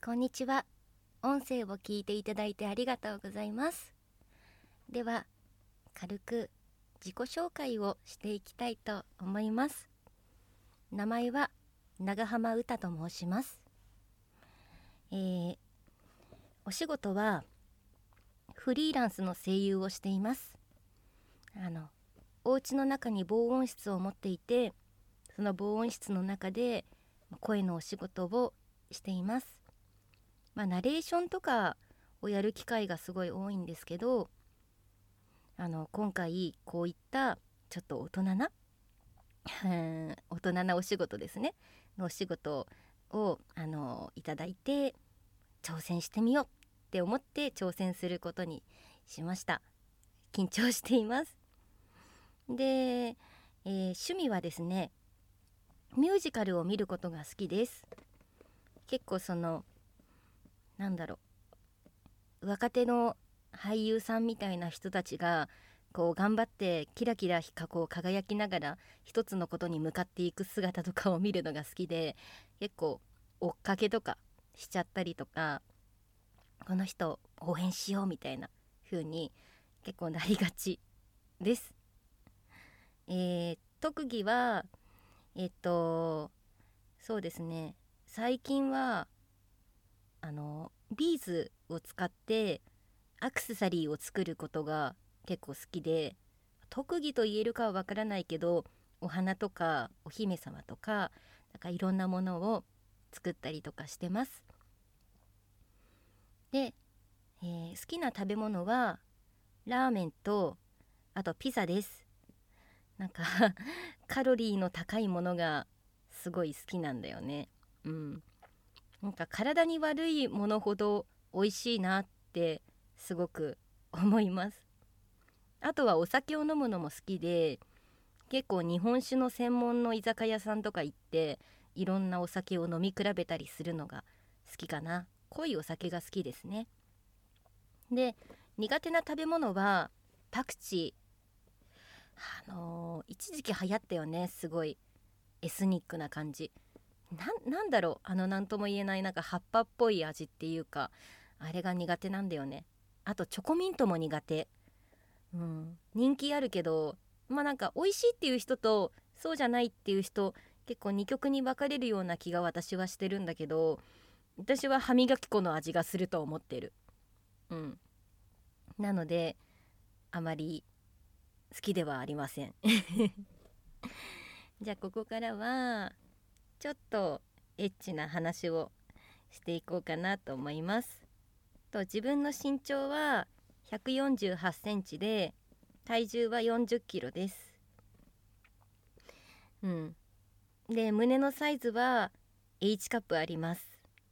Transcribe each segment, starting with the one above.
こんにちは。音声を聞いていただいてありがとうございます。では軽く自己紹介をしていきたいと思います。名前は長浜歌と申します。お仕事はフリーランスの声優をしています。お家の中に防音室を持っていて、その防音室の中で声のお仕事をしています。ナレーションとかをやる機会がすごい多いんですけど、今回こういったちょっと大人な大人なお仕事ですねのお仕事をいただいて、挑戦してみようって思って挑戦することにしました。緊張しています。で、趣味はですね、ミュージカルを見ることが好きです。結構若手の俳優さんみたいな人たちがこう頑張ってキラキラこう輝きながら一つのことに向かっていく姿とかを見るのが好きで、結構追っかけとかしちゃったりとか、この人応援しようみたいな風に結構なりがちです。特技はそうですね、最近はビーズを使ってアクセサリーを作ることが結構好きで、特技と言えるかはわからないけど、お花とかお姫様とかいろんなものを作ったりとかしてます。で、好きな食べ物はラーメンとあとピザです。カロリーの高いものがすごい好きなんだよね。体に悪いものほど美味しいなってすごく思います。あとはお酒を飲むのも好きで、結構日本酒の専門の居酒屋さんとか行っていろんなお酒を飲み比べたりするのが好きかな。濃いお酒が好きですね。で、苦手な食べ物はパクチー。一時期流行ったよね、すごいエスニックな感じ。なんだろう、なんとも言えない葉っぱっぽい味っていうか、あれが苦手なんだよね。あとチョコミントも苦手。人気あるけど、美味しいっていう人とそうじゃないっていう人、結構二極に分かれるような気が私はしてるんだけど、私は歯磨き粉の味がすると思ってる。なのであまり好きではありません。じゃあここからはちょっとエッチな話をしていこうかなと思います。自分の身長は148センチで、体重は40キロです。で、胸のサイズは H カップあります。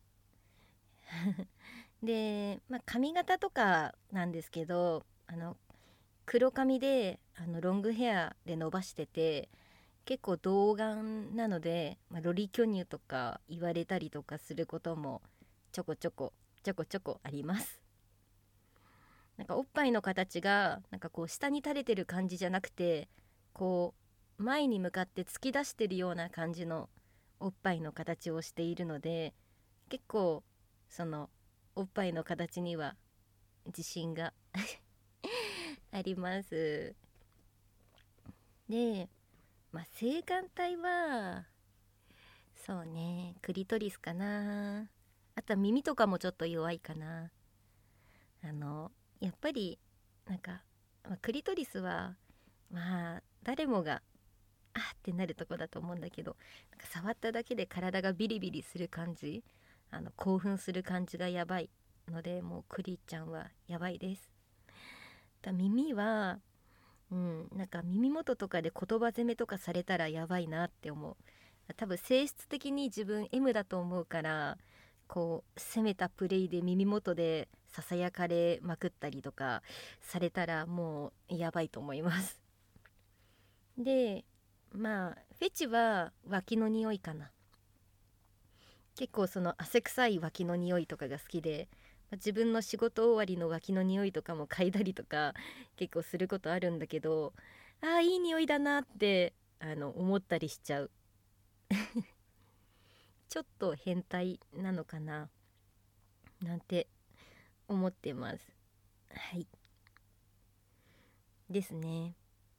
で、髪型とかなんですけど、黒髪でロングヘアで伸ばしてて、結構童顔なので、ロリ巨乳とか言われたりとかすることもちょこちょこあります。おっぱいの形がこう下に垂れてる感じじゃなくて、こう前に向かって突き出してるような感じのおっぱいの形をしているので、結構そのおっぱいの形には自信があります。で、性感帯はそうね、クリトリスかな。あとは耳とかもちょっと弱いかな。やっぱりクリトリスは誰もがあってなるとこだと思うんだけど、触っただけで体がビリビリする感じ、興奮する感じがやばいので、もうクリちゃんはやばいです。耳は耳元とかで言葉攻めとかされたらやばいなって思う。多分性質的に自分 M だと思うから、こう攻めたプレイで耳元でささやかれまくったりとかされたらもうやばいと思います。で、フェチは脇の匂いかな。結構汗臭い脇の匂いとかが好きで、自分の仕事終わりの脇の匂いとかも嗅いだりとか結構することあるんだけど、いい匂いだなって思ったりしちゃう。ちょっと変態なのかな。 なんて思ってます。はいですね。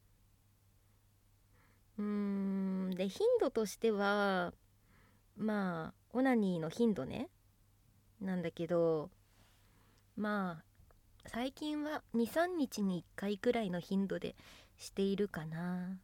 で頻度としてはまあオナニーの頻度ねなんだけど、まあ最近は2、3日に1回くらいの頻度でしているかな。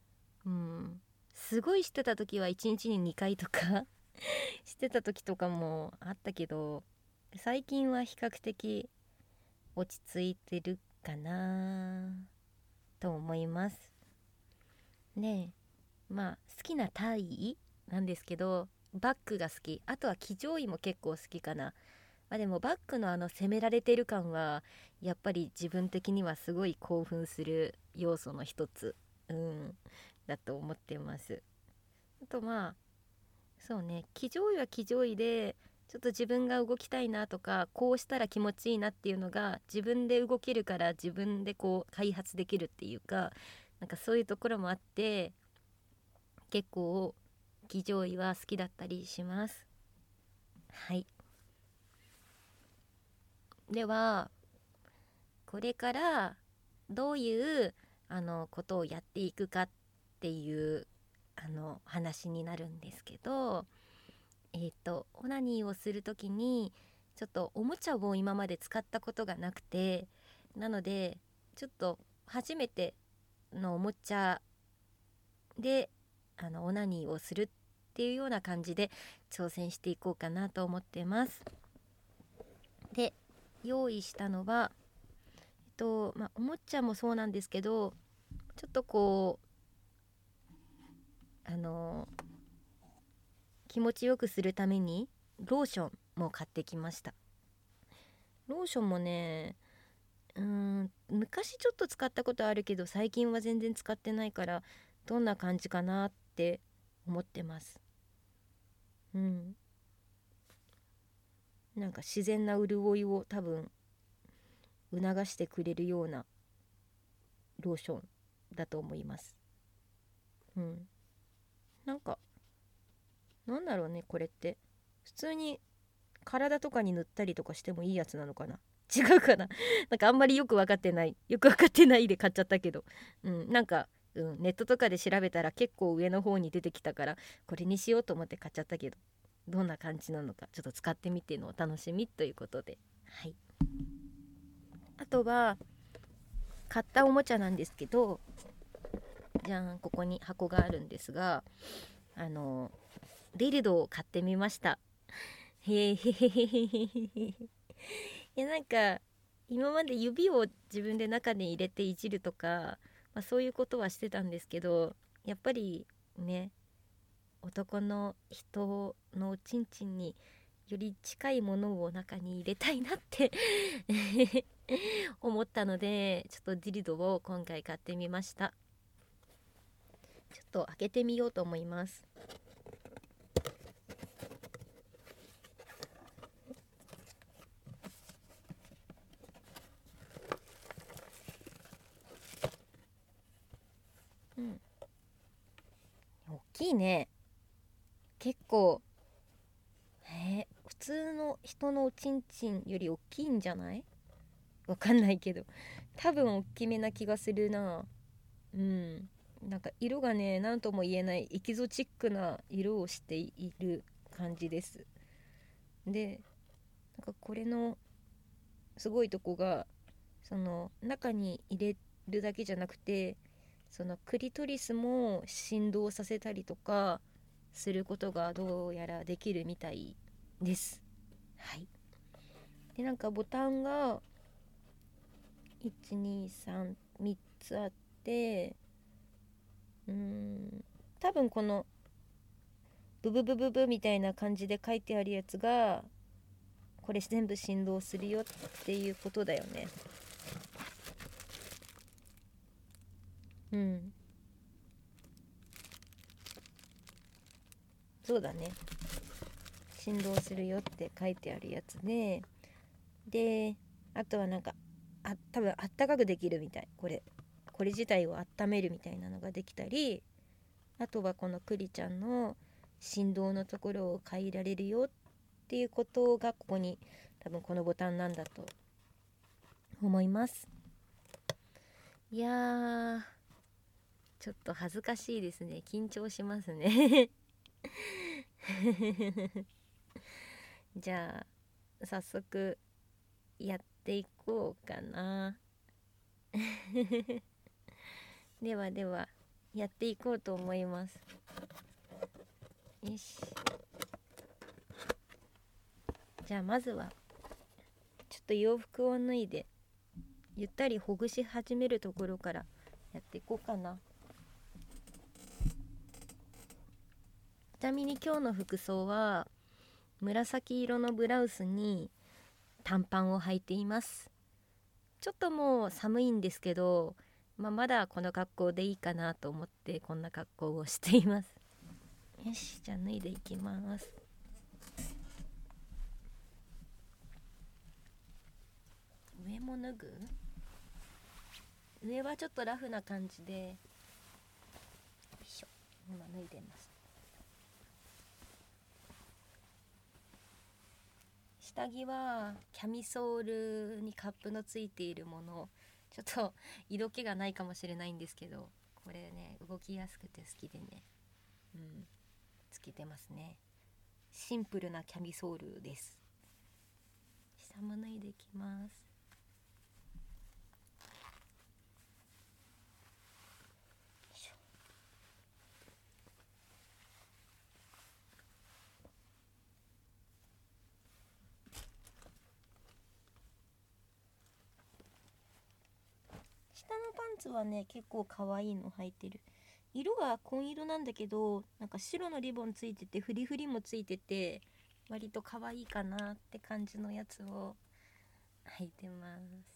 すごいしてた時は1日に2回とかしてた時とかもあったけど、最近は比較的落ち着いてるかなと思いますね。まあ好きな体位なんですけど、バックが好き。あとは騎乗位も結構好きかな。でもバックの攻められてる感はやっぱり自分的にはすごい興奮する要素の一つ、だと思ってます。あとそうね、騎乗位は騎乗位でちょっと自分が動きたいなとか、こうしたら気持ちいいなっていうのが自分で動けるから、自分でこう開発できるっていうか、なんかそういうところもあって、結構騎乗位は好きだったりします。はい。ではこれからどういうことをやっていくかっていう話になるんですけど、オナニーをする時にちょっとおもちゃを今まで使ったことがなくて、なのでちょっと初めてのおもちゃでオナニーをするっていうような感じで挑戦していこうかなと思ってます。で用意したのはおもちゃもそうなんですけど、ちょっとこう気持ちよくするためにローションも買ってきました。ローションもね、昔ちょっと使ったことあるけど最近は全然使ってないから、どんな感じかなって思ってます。なんか自然な潤いを多分促してくれるようなローションだと思います。なんかなんだろうね、これって普通に体とかに塗ったりとかしてもいいやつなのかな、違うかななんかあんまりよく分かってないで買っちゃったけど、なんか、ネットとかで調べたら結構上の方に出てきたから、これにしようと思って買っちゃったけど、どんな感じなのかちょっと使ってみてのお楽しみということで、はい。あとは買ったおもちゃなんですけど、じゃん、ここに箱があるんですが、ディルドを買ってみました。へへへへへへへ。なんか今まで指を自分で中に入れていじるとか、そういうことはしてたんですけど、やっぱりね、男の人のおちんちんにより近いものを中に入れたいなって思ったので、ちょっとディルドを今回買ってみました。ちょっと開けてみようと思います。大きいね、結構。普通の人のおちんちんより大きいんじゃない？わかんないけど、多分大きめな気がするな。なんか色がね、何とも言えないエキゾチックな色をしている感じです。で、なんかこれのすごいとこが、その中に入れるだけじゃなくて、そのクリトリスも振動させたりとかすることがどうやらできるみたいです。はい。でなんかボタンが123つあって、多分このブブブブブみたいな感じで書いてあるやつがこれ全部振動するよっていうことだよね。そうだね、振動するよって書いてあるやつで、あとはなんか多分あったかくできるみたい、これ自体を温めるみたいなのができたり、あとはこのクリちゃんの振動のところを変えられるよっていうことがここに多分このボタンなんだと思います。いやー、ちょっと恥ずかしいですね。緊張しますねじゃあ早速やっていこうかなではではやっていこうと思います。よし、じゃあまずはちょっと洋服を脱いでゆったりほぐし始めるところからやっていこうかな。ちなみに今日の服装は紫色のブラウスに短パンを履いています。ちょっともう寒いんですけど、まだこの格好でいいかなと思ってこんな格好をしています。よし、じゃあ脱いでいきます。上も脱ぐ？上はちょっとラフな感じで、よいしょ、今脱いでます。下着はキャミソールにカップのついているもの、ちょっと色気がないかもしれないんですけど、これね動きやすくて好きでね、つけてますね。シンプルなキャミソールです。下も脱いでいきます。下のパンツはね結構可愛いの履いてる。色が紺色なんだけど、なんか白のリボンついててフリフリもついてて割と可愛いかなって感じのやつを履いてます。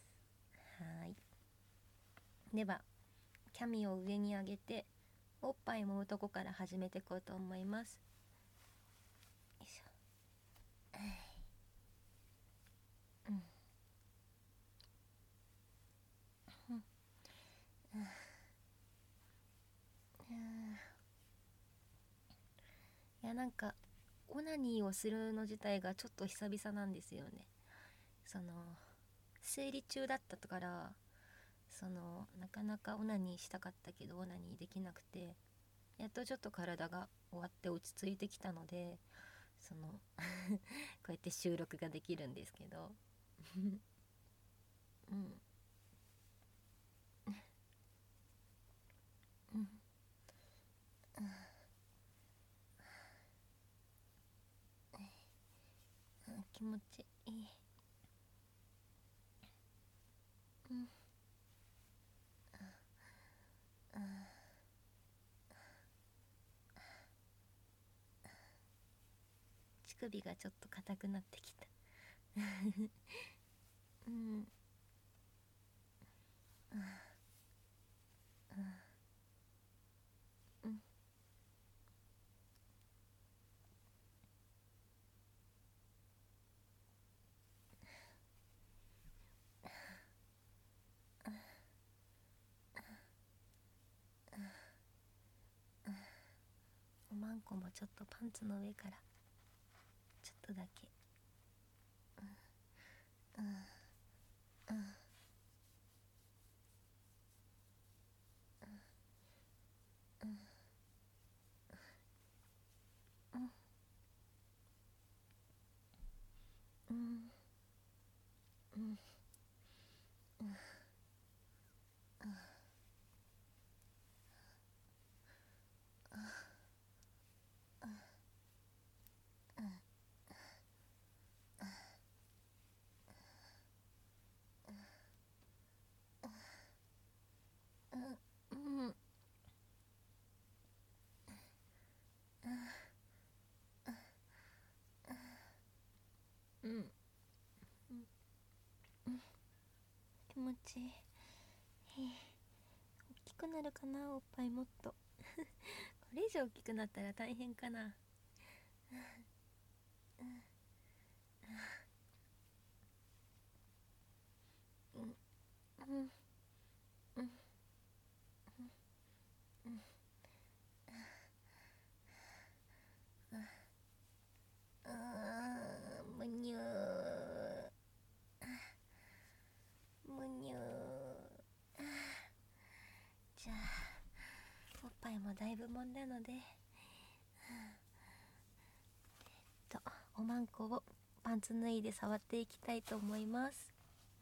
はい、ではキャミを上に上げておっぱいもむとこから始めていこうと思います。よいしょ。いや、なんかオナニーをするの自体がちょっと久々なんですよね。生理中だったからなかなかオナニーしたかったけどオナニーできなくて、やっとちょっと体が終わって落ち着いてきたのでこうやって収録ができるんですけどうん、うん、気持ちいい。うん、乳首がちょっと硬くなってきたうん、うん、おまんこもちょっとパンツの上からちょっとだけ、うん、うん、うん、うん、気持ちいい。大きくなるかな、おっぱいもっとこれ以上大きくなったら大変かな。うん、うん、うん、むにゅー。 もだいぶもんなので、おまんこをパンツ脱いで触っていきたいと思います。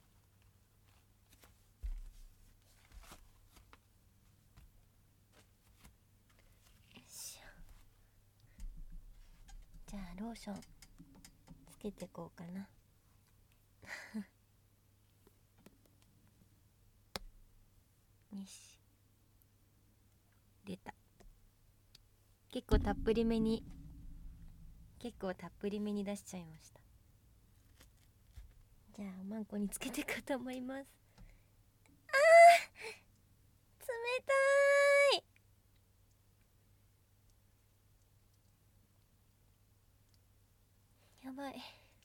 よいしょ。じゃあローションつけてこうかな。よし、出た。結構たっぷりめに出しちゃいました。じゃあおまんこにつけていくと思います。あー、冷たい。やばい。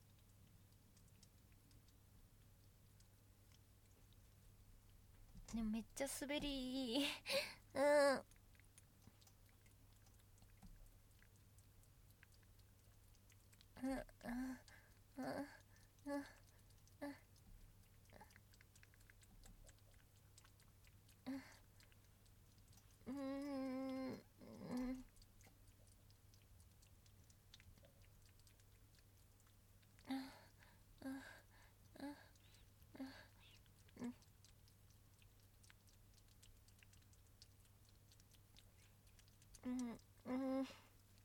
でもめっちゃ滑りいい。うん。うんうんうんうんうんうんうんうん、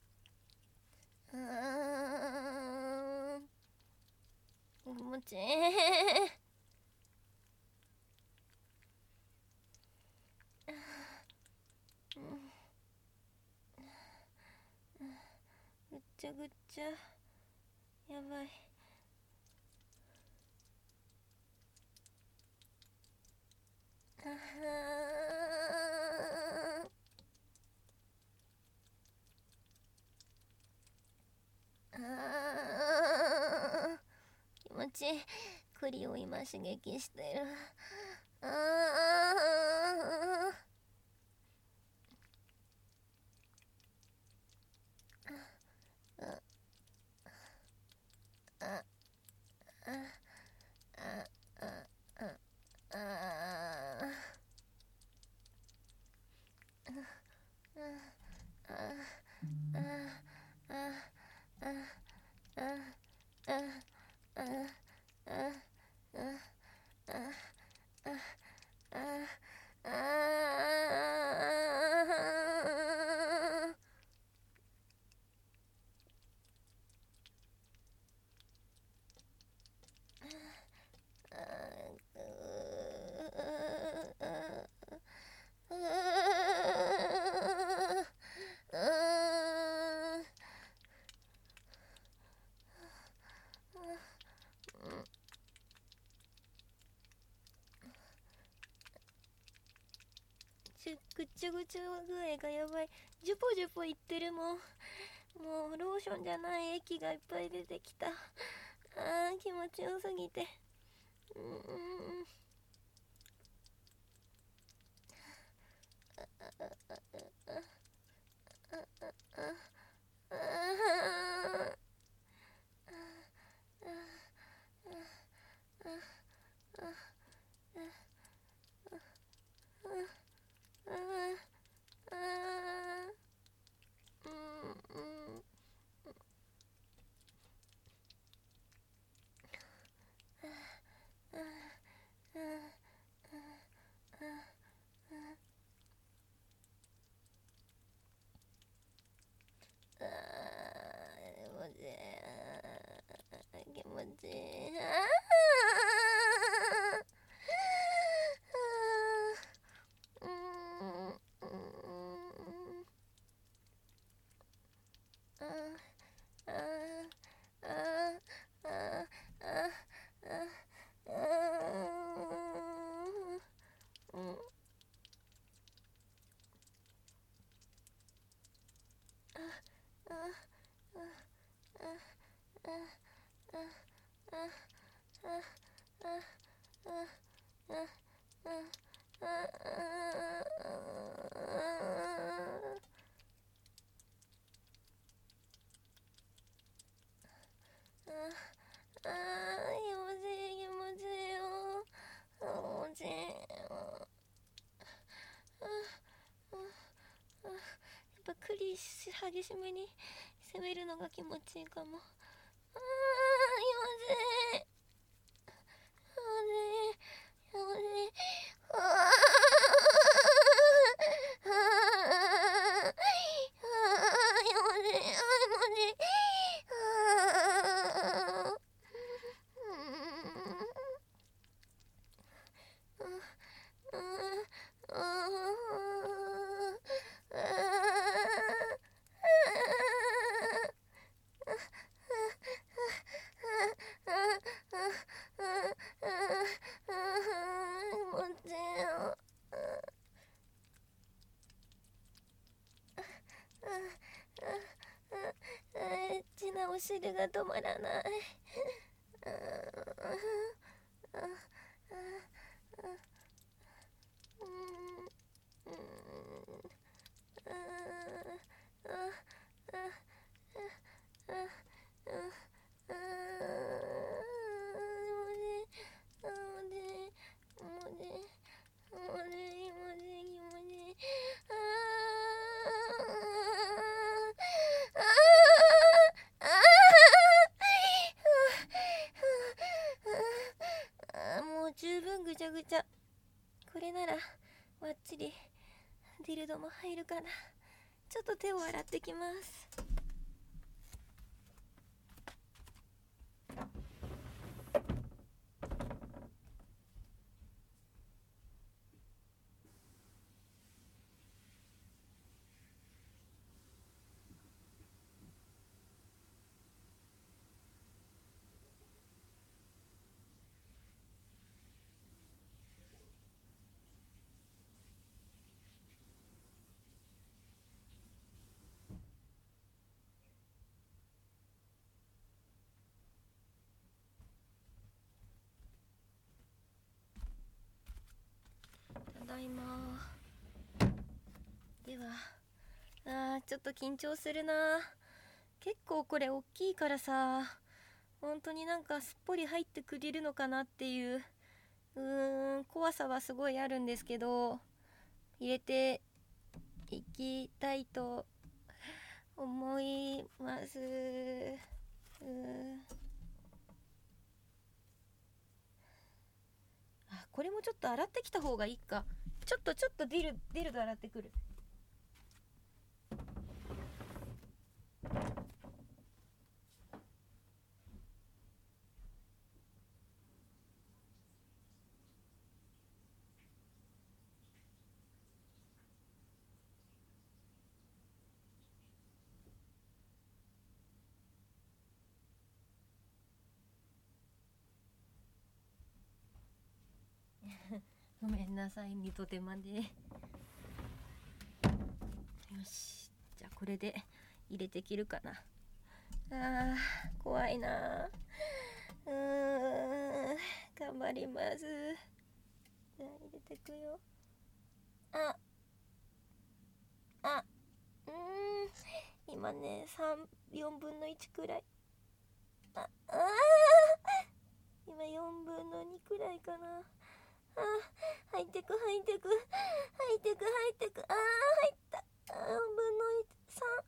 気持ちいい。ぐっちゃぐっちゃ、やばい。ああ、気持ちいい。栗を今刺激してる。ああ、ああああぐっちゃぐちゃ具合がやばい。ジュポジュポいってるもん。もうローションじゃない液がいっぱい出てきた。気持ちよすぎて。気持ちいい。 激しめに攻めるのが気持ちいいかも。気持ちいい。お尻が止まらない。十分ぐちゃぐちゃ。これならわっちりディルドも入るかな。ちょっと手を洗ってきます。ただいま。では、ちょっと緊張するな。結構これ大きいからさ、本当になんかすっぽり入ってくれるのかなっていう怖さはすごいあるんですけど、入れていきたいと思います。これもちょっと洗ってきた方がいいか。ちょっとディルド洗ってくる。ごめんなさい、二度手間で。よし、じゃあこれで入れてきるかな。怖いな。頑張ります。じゃあ入れてくよ。今ね、4分の1くらい。今4分の2くらいかな。入ってく。入った。4分の3。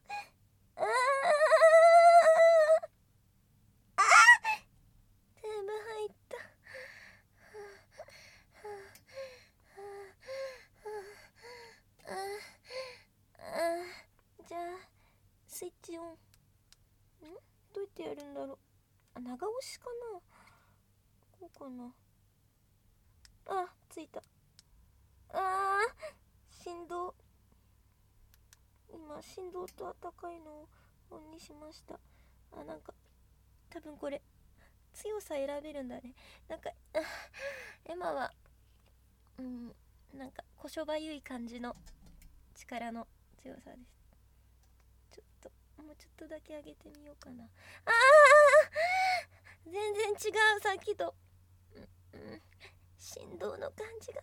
全部入った。じゃあスイッチオン。どうやってやるんだろう。長押しかな。こうかな。ついた。振動。今振動とあったかいのをオンにしました。なんか多分これ強さ選べるんだね。なんかエマはなんかこしょばゆい感じの力の強さです。もうちょっとだけ上げてみようかな。全然違う、さっきと。振動の感じが。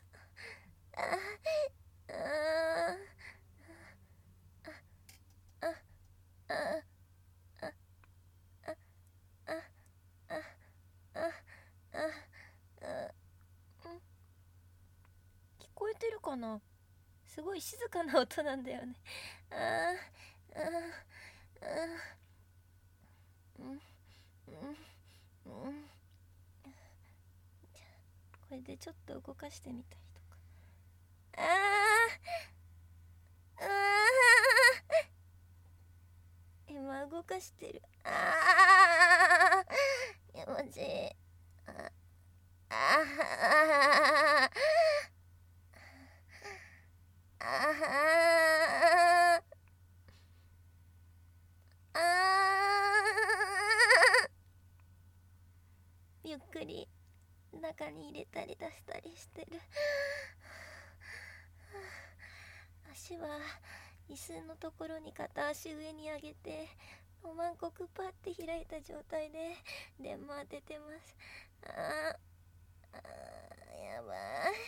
聞こえてるかな。すごい静かな音なんだよね。 これでちょっと動かしてみたりとか。今動かしてる。気持ちいい。ゆっくり中に入れたり出したりしてる。足は椅子のところに片足上に上げておまんこくパって開いた状態で電話当ててます。やばい。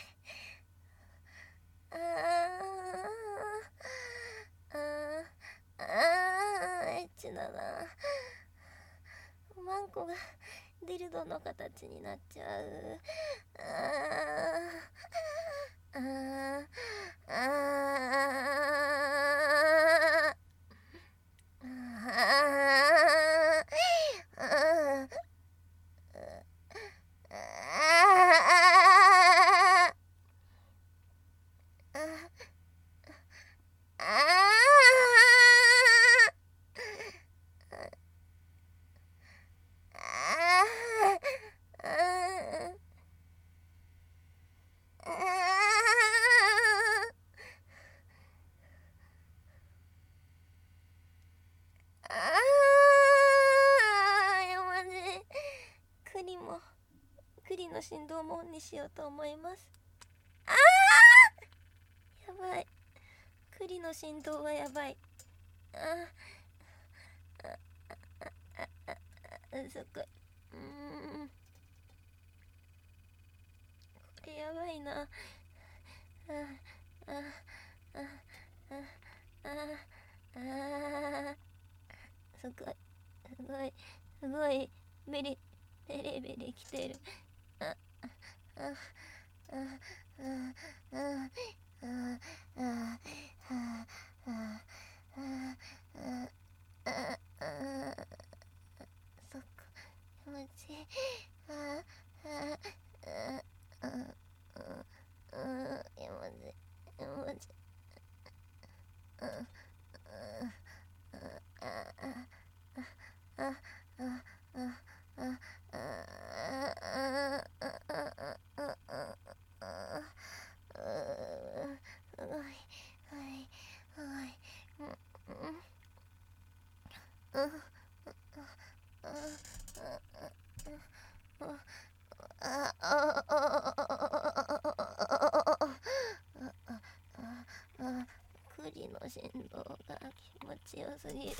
エッチだな。おまんこがディルドの形になっちゃう。栗の振動もオンにしようと思います。やばい。栗の振動はやばい。すごい。これやばいな。すごいすごいすごいベリベリきてる。そっか、気持ちいい。栗の振動が気持ちよすぎる。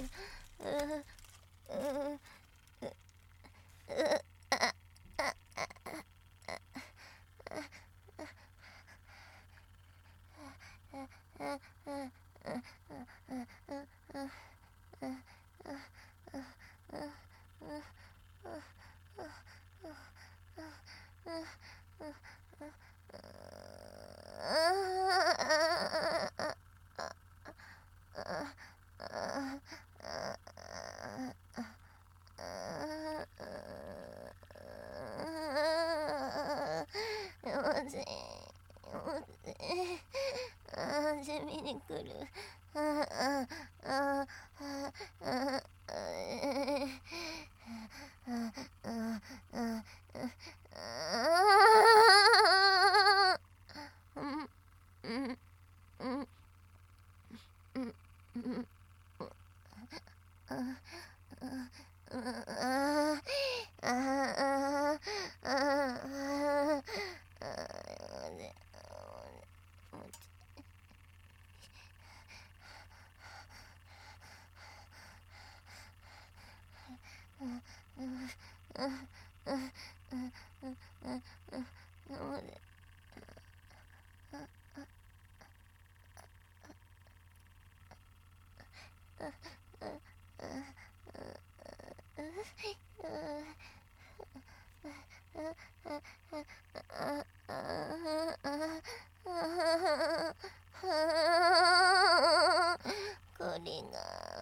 地味に来る。これが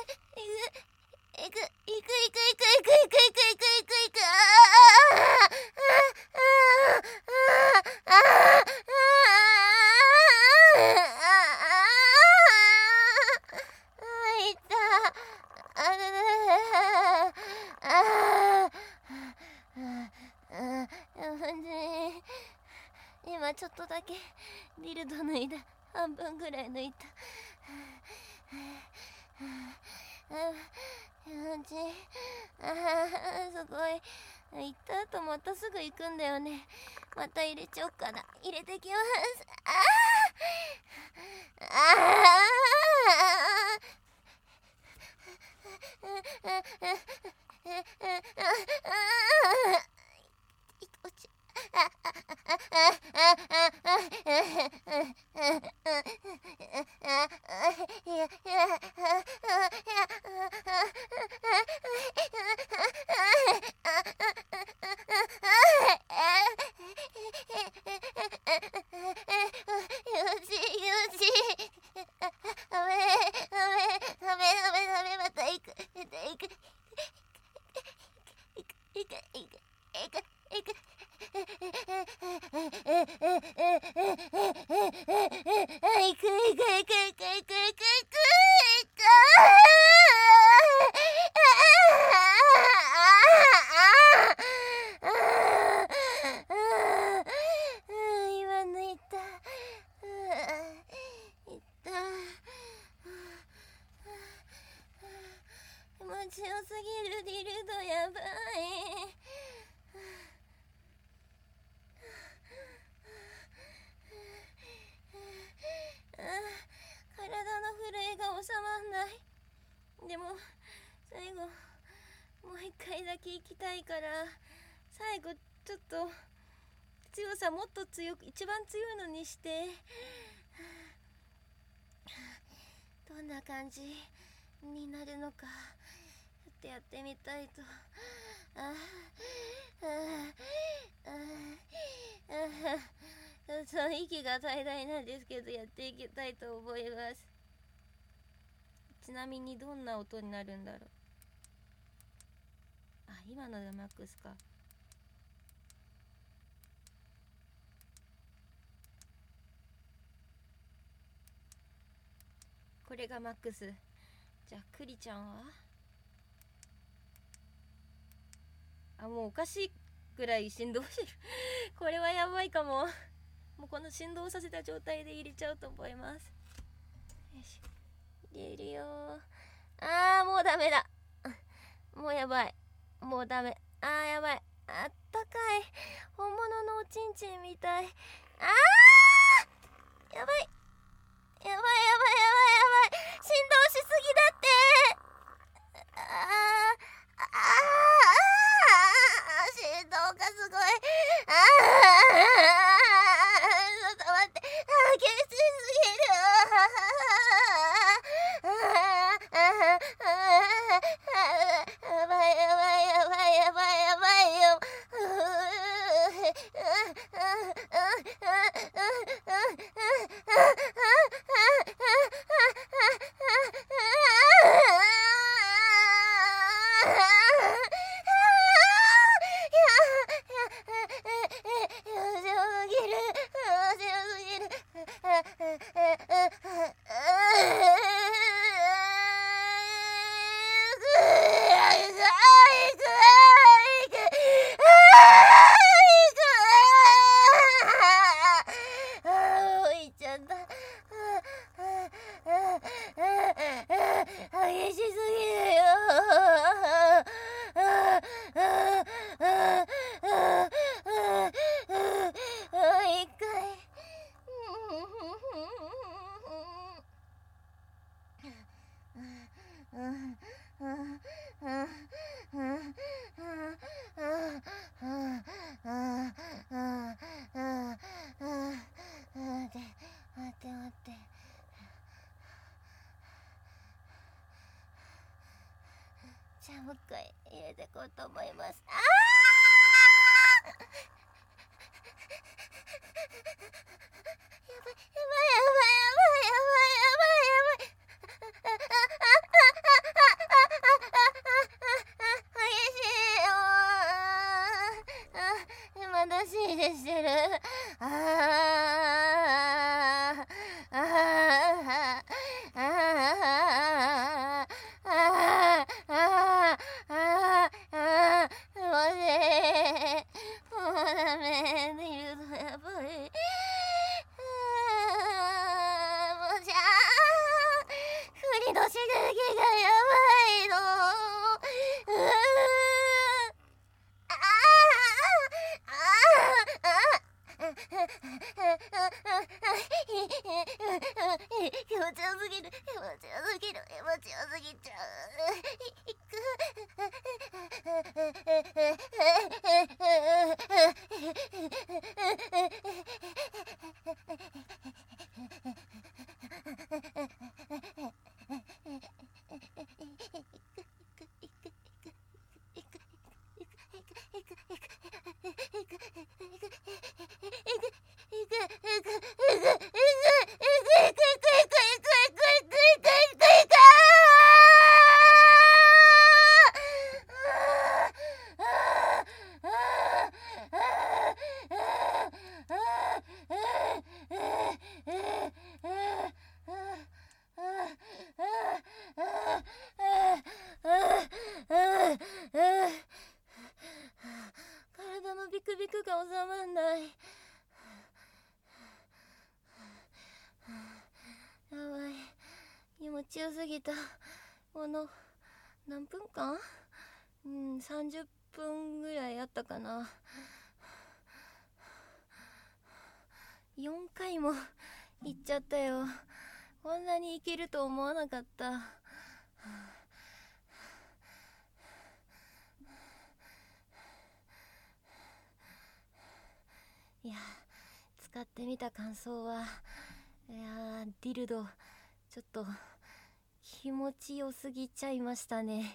今ちょっとだけディルド脱いだ。半分ぐらい抜いた。気持ちいい。すごい。行った後またすぐ行くんだよね。また入れちゃおうかな。入れてきます。強すぎるディルドやばい。体の震えが収まんない。でも最後もう一回だけ行きたいから、最後ちょっと強さもっと強く、一番強いのにして、どんな感じになるのかちょっとやってみたいと。ちょっと息が怠大なんですけど、やっていきたいと思います。 ちなみにどんな音になるんだろう。あ、今のがマックスか。これがマックス。じゃあクリちゃんは、あ、もうおかしいぐらい振動してるこれはやばいかも。もうこの振動させた状態で入れちゃうと思います。よし、入れるよ。あー、もうダメだ。もうやばい。もうダメ。あー、やばい。あったかい。本物のおちんちんみたい。あー、やばい。やばいやばいやばいやばい。振動しすぎだって。あー、あー、振動がすごい。あー、ちょっと待って。激しすぎる。やばいやばいやばいやばいやばいよ。激しすぎるよ。一回。待って待って。じゃあもう一回入れていこうと思います。あー、やばいやばいやばいやばいやばいやばいやばい。激しいよ。まだしいでしてる。あーあーの刺激がやばいの。気持ちよすぎる、気持ちよすぎる、気持ちよすぎちゃう。体のビクビクが収まんない。やばい、気持ちよすぎた。この何分間30分ぐらいあったかな。4回も行っちゃったよ。こんなに行けると思わなかった。いや、使ってみた感想は、いやディルドちょっと気持ちよすぎちゃいましたね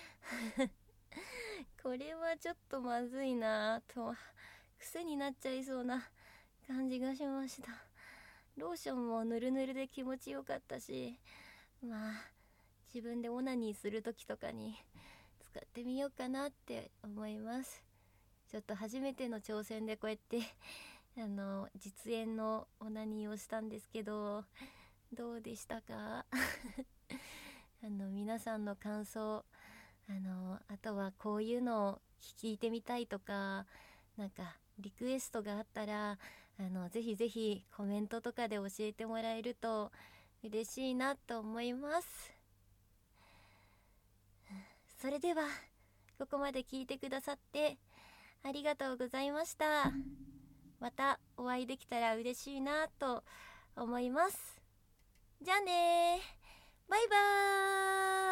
これはちょっとまずいなと、癖になっちゃいそうな感じがしました。ローションもぬるぬるで気持ちよかったし、まあ自分でオナニーする時とかに使ってみようかなって思います。ちょっと初めての挑戦でこうやって実演のオナニーをしたんですけど、どうでしたか？皆さんの感想、あとはこういうのを聞いてみたいとか、なんかリクエストがあったらぜひぜひコメントとかで教えてもらえると嬉しいなと思います。それではここまで聞いてくださってありがとうございました。またお会いできたら嬉しいなと思います。じゃあねー、バイバーイ。